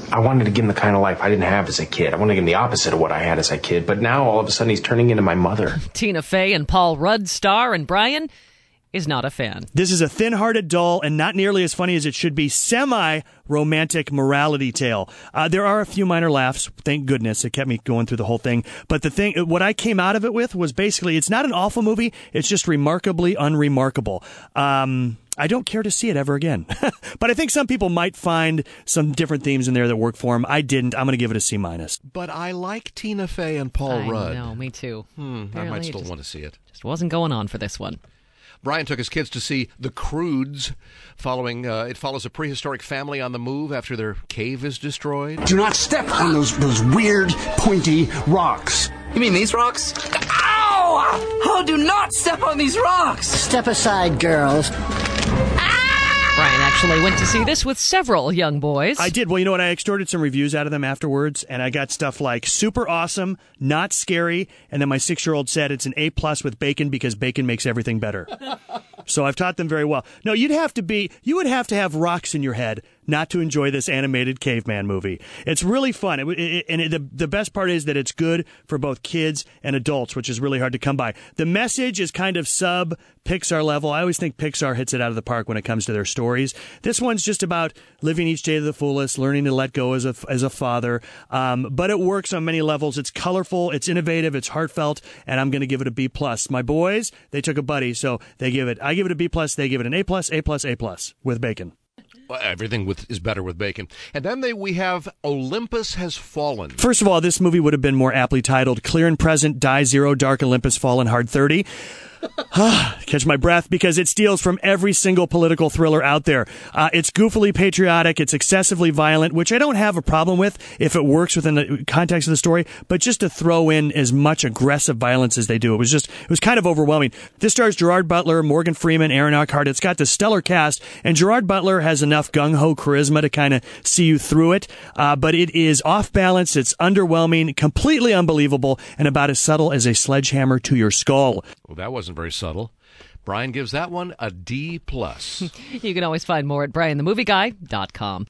I wanted to give him the kind of life I didn't have as a kid. I wanted to give him the opposite of what I had as a kid. But now, all of a sudden, he's turning into my mother. Tina Fey and Paul Rudd star, and Brian is not a fan. This is a thin-hearted, dull, and not nearly as funny as it should be semi-romantic morality tale. There are a few minor laughs. Thank goodness. It kept me going through the whole thing. But what I came out of it with was basically, it's not an awful movie. It's just remarkably unremarkable. I don't care to see it ever again. But I think some people might find some different themes in there that work for them. I didn't. I'm going to give it a C-. But I like Tina Fey and Paul Rudd. I know, me too. I might still want to see it. Just wasn't going on for this one. Brian took his kids to see The Croods. It follows a prehistoric family on the move after their cave is destroyed. Do not step on those weird, pointy rocks. You mean these rocks? Ow! Oh, do not step on these rocks! Step aside, girls. Brian actually went to see this with several young boys. I did. Well, you know what? I extorted some reviews out of them afterwards, and I got stuff like super awesome, not scary, and then my 6-year-old said it's an A+ with bacon because bacon makes everything better. So I've taught them very well. No, you would have to have rocks in your head not to enjoy this animated caveman movie. It's really fun. The best part is that it's good for both kids and adults, which is really hard to come by. The message is kind of sub-Pixar level. I always think Pixar hits it out of the park when it comes to their stories. This one's just about living each day to the fullest, learning to let go as a father. But it works on many levels. It's colorful, it's innovative, it's heartfelt, and I'm going to give it a B+. My boys, they took a buddy, so I give it a B+, they give it an A+, A+, with bacon. Well, everything is better with bacon. And then we have Olympus Has Fallen. First of all, this movie would have been more aptly titled Clear and Present, Die Zero, Dark Olympus, Fallen, Hard 30. Catch my breath, because it steals from every single political thriller out there. It's goofily patriotic. It's excessively violent, which I don't have a problem with if it works within the context of the story. But just to throw in as much aggressive violence as they do, it was kind of overwhelming. This stars Gerard Butler, Morgan Freeman, Aaron Eckhart. It's got the stellar cast, and Gerard Butler has enough gung-ho charisma to kind of see you through it. But it is off balance. It's underwhelming, completely unbelievable, and about as subtle as a sledgehammer to your skull. Well, that wasn't very subtle. Brian gives that one a D+. You can always find more at BrianTheMovieGuy.com.